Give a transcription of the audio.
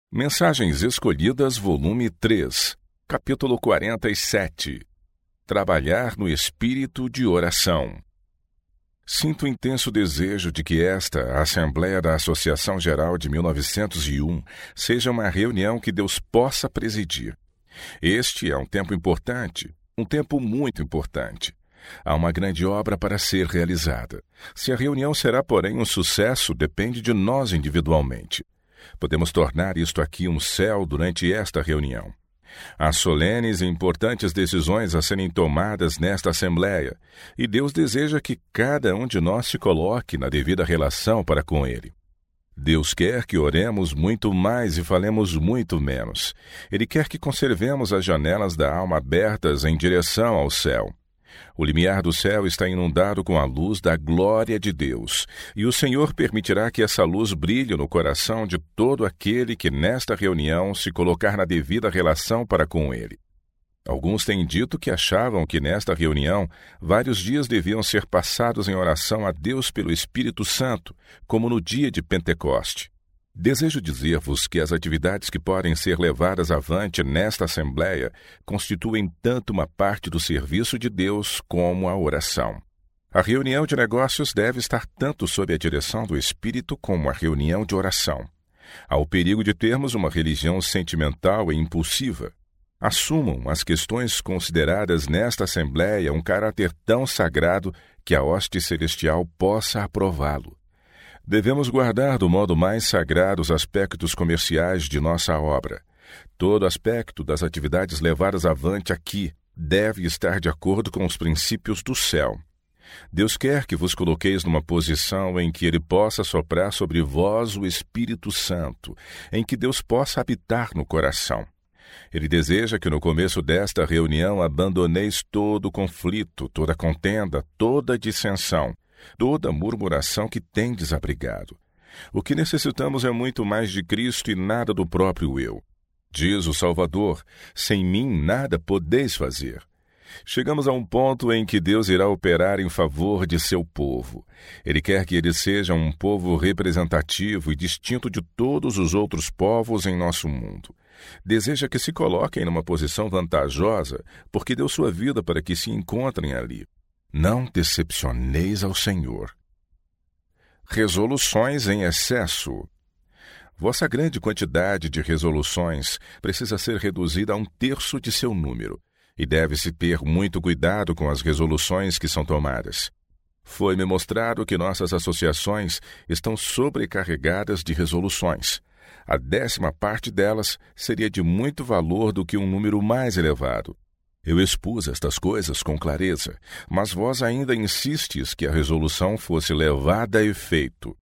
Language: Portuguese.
Mensagens Escolhidas, volume 3, capítulo 47. Trabalhar no espírito de oração. Sinto intenso desejo de que esta, a Assembleia da Associação Geral de 1901, seja uma reunião que Deus possa presidir. Este é um tempo importante, um tempo muito importante. Há uma grande obra para ser realizada. Se a reunião será, porém, um sucesso, depende de nós individualmente. Podemos tornar isto aqui um céu durante esta reunião. Há solenes e importantes decisões a serem tomadas nesta Assembleia, e Deus deseja que cada um de nós se coloque na devida relação para com Ele. Deus quer que oremos muito mais e falemos muito menos. Ele quer que conservemos as janelas da alma abertas em direção ao céu. O limiar do céu está inundado com a luz da glória de Deus, e o Senhor permitirá que essa luz brilhe no coração de todo aquele que nesta reunião se colocar na devida relação para com Ele. Alguns têm dito que achavam que nesta reunião vários dias deviam ser passados em oração a Deus pelo Espírito Santo, como no dia de Pentecoste. Desejo dizer-vos que as atividades que podem ser levadas avante nesta Assembleia constituem tanto uma parte do serviço de Deus como a oração. A reunião de negócios deve estar tanto sob a direção do Espírito como a reunião de oração. Há o perigo de termos uma religião sentimental e impulsiva. Assumam as questões consideradas nesta Assembleia um caráter tão sagrado que a hoste celestial possa aprová-lo. Devemos guardar do modo mais sagrado os aspectos comerciais de nossa obra. Todo aspecto das atividades levadas avante aqui deve estar de acordo com os princípios do céu. Deus quer que vos coloqueis numa posição em que Ele possa soprar sobre vós o Espírito Santo, em que Deus possa habitar no coração. Ele deseja que no começo desta reunião abandoneis todo conflito, toda contenda, toda dissensão, toda murmuração que tendes abrigado. O que necessitamos é muito mais de Cristo e nada do próprio eu. Diz o Salvador: sem mim nada podeis fazer. Chegamos a um ponto em que Deus irá operar em favor de seu povo. Ele quer que eles sejam um povo representativo e distinto de todos os outros povos em nosso mundo. Deseja que se coloquem numa posição vantajosa, porque deu sua vida para que se encontrem ali. Não decepcioneis ao Senhor. Resoluções em excesso. Vossa grande quantidade de resoluções precisa ser reduzida a 1/3 de seu número, e deve-se ter muito cuidado com as resoluções que são tomadas. Foi-me mostrado que nossas associações estão sobrecarregadas de resoluções. A 10ª parte delas seria de muito valor do que um número mais elevado. Eu expus estas coisas com clareza, mas vós ainda insistes que a resolução fosse levada a efeito.